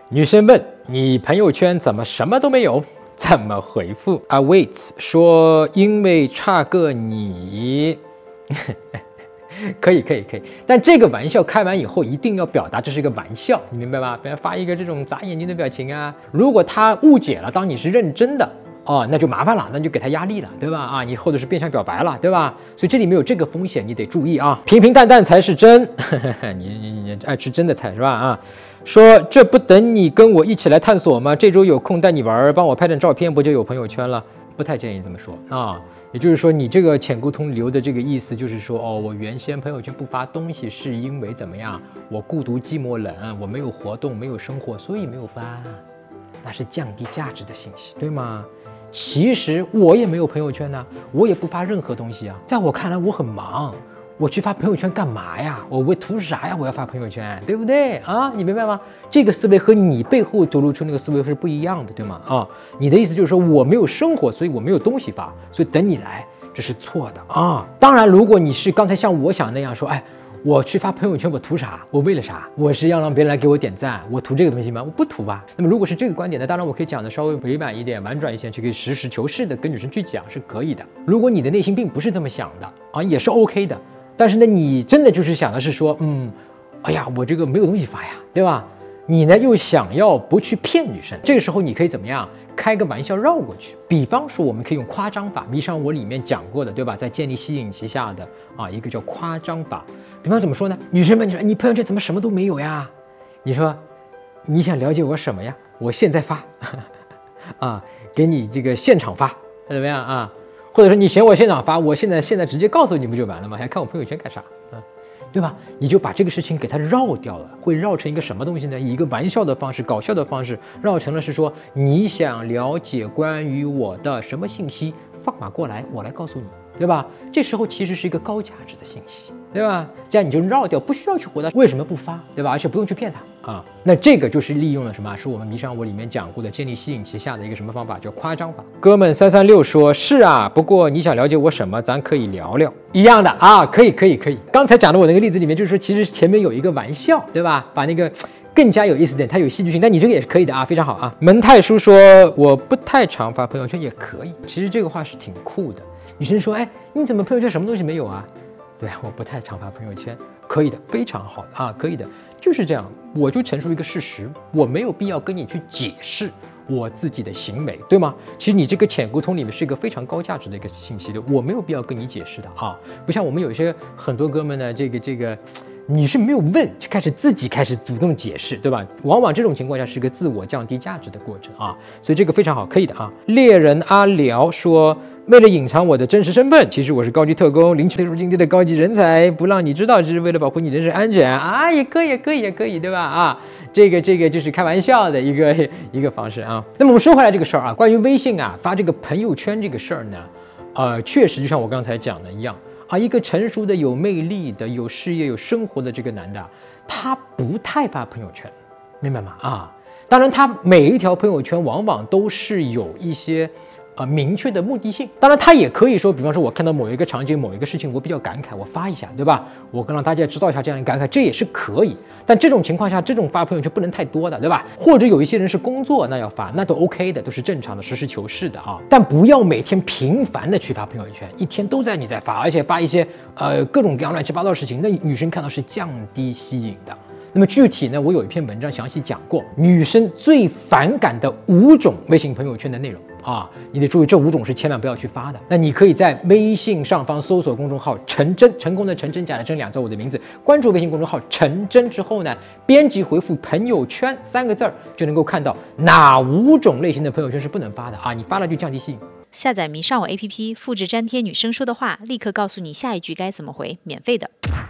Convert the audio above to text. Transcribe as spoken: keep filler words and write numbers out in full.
女生问你朋友圈怎么什么都没有？怎么回复 ？Awaits 说因为差个你。可以可以可以，但这个玩笑开完以后一定要表达这是一个玩笑，你明白吗？不要发一个这种眨眼睛的表情啊。如果他误解了，当你是认真的哦，那就麻烦了，那就给他压力了，对吧？啊，你或者是变相表白了，对吧？所以这里面有这个风险，你得注意啊。平平淡淡才是真，你你你爱吃真的菜是吧？啊，说这不等你跟我一起来探索吗？这周有空带你玩，帮我拍点照片，不就有朋友圈了？不太建议这么说啊。也就是说，你这个浅沟通留的这个意思就是说，哦，我原先朋友圈不发东西是因为怎么样？我孤独寂寞冷，我没有活动，没有生活，所以没有发，那是降低价值的信息，对吗？其实我也没有朋友圈呢、啊，我也不发任何东西啊。在我看来，我很忙，我去发朋友圈干嘛呀？我为图啥呀？我要发朋友圈，对不对啊？你明白吗？这个思维和你背后流露出那个思维是不一样的，对吗？啊，你的意思就是说我没有生活，所以我没有东西发，所以等你来，这是错的啊。当然，如果你是刚才像我想那样说，哎，我去发朋友圈，我图啥？我为了啥？我是要让别人来给我点赞，我图这个东西吗？我不图吧。那么如果是这个观点呢，当然我可以讲的稍微委婉一点、婉转一些，就可以实事求是的跟女生去讲是可以的。如果你的内心并不是这么想的啊，也是 OK 的。但是呢，你真的就是想的是说，嗯，哎呀，我这个没有东西发呀，对吧？你呢又想要不去骗女生，这个时候你可以怎么样？开个玩笑绕过去。比方说，我们可以用夸张法，迷上我里面讲过的，对吧？在建立吸引旗下的啊，一个叫夸张法。比方怎么说呢？女生们，你说你朋友圈怎么什么都没有呀？你说你想了解我什么呀？我现在发，啊，给你这个现场发，怎么样啊？或者说你嫌我现场发，我现在现在直接告诉你不就完了吗？还看我朋友圈干啥啊？对吧？你就把这个事情给它绕掉了，会绕成一个什么东西呢？以一个玩笑的方式、搞笑的方式绕成了是说你想了解关于我的什么信息，放马过来，我来告诉你，对吧？这时候其实是一个高价值的信息，对吧？这样你就绕掉，不需要去回答为什么不发，对吧？而且不用去骗他啊。那这个就是利用了什么？是我们迷上我里面讲过的建立吸引旗下的一个什么方法，叫夸张法。哥们三三六说是啊，不过你想了解我什么，咱可以聊聊。一样的啊，可以可以可以。刚才讲的我那个例子里面，就是说其实前面有一个玩笑，对吧？把那个更加有意思点，它有戏剧性。但你这个也是可以的啊，非常好啊。门太叔说我不太常发朋友圈，也可以。其实这个话是挺酷的。女生说，哎，你怎么朋友圈什么东西没有啊？对，我不太常发朋友圈，可以的，非常好的啊，可以的，就是这样，我就陈述一个事实，我没有必要跟你去解释我自己的行为，对吗？其实你这个浅沟通里面是一个非常高价值的一个信息的，我没有必要跟你解释的啊，不像我们有一些很多哥们呢，这个这个。你是没有问就开始自己开始主动解释，对吧？往往这种情况下是个自我降低价值的过程啊，所以这个非常好，可以的啊。猎人阿辽说，为了隐藏我的真实身份，其实我是高级特工，领取特殊境地的高级人才，不让你知道，只是为了保护你人身安全啊，也可以，也可以，也可以，对吧？啊，这个这个就是开玩笑的一个一个方式啊。那么我们说回来这个事儿啊，关于微信啊发这个朋友圈这个事儿呢，呃，确实就像我刚才讲的一样。啊，一个成熟的、有魅力的、有事业、有生活的这个男的，他不太发朋友圈，明白吗？啊，当然，他每一条朋友圈往往都是有一些呃明确的目的性。当然，他也可以说，比方说，我看到某一个场景、某一个事情，我比较感慨，我发一下，对吧？我让大家知道一下这样的感慨，这也是可以。但这种情况下，这种发朋友圈不能太多的，对吧？或者有一些人是工作，那要发，那都 OK 的，都是正常的，实事求是的啊。但不要每天频繁的去发朋友圈，一天都在你在发，而且发一些呃各种各样乱七八糟的事情，那女生看到是降低吸引的。那么具体呢，我有一篇文章详细讲过，女生最反感的五种微信朋友圈的内容啊，你得注意这五种是千万不要去发的。那你可以在微信上方搜索公众号陈真，成功的陈真假的真两字我的名字，关注微信公众号陈真之后呢，编辑回复朋友圈三个字儿，就能够看到哪五种类型的朋友圈是不能发的啊，你发了就降低吸引。 下载迷上我 A P P， 复制粘贴女生说的话，立刻告诉你下一句该怎么回，免费的。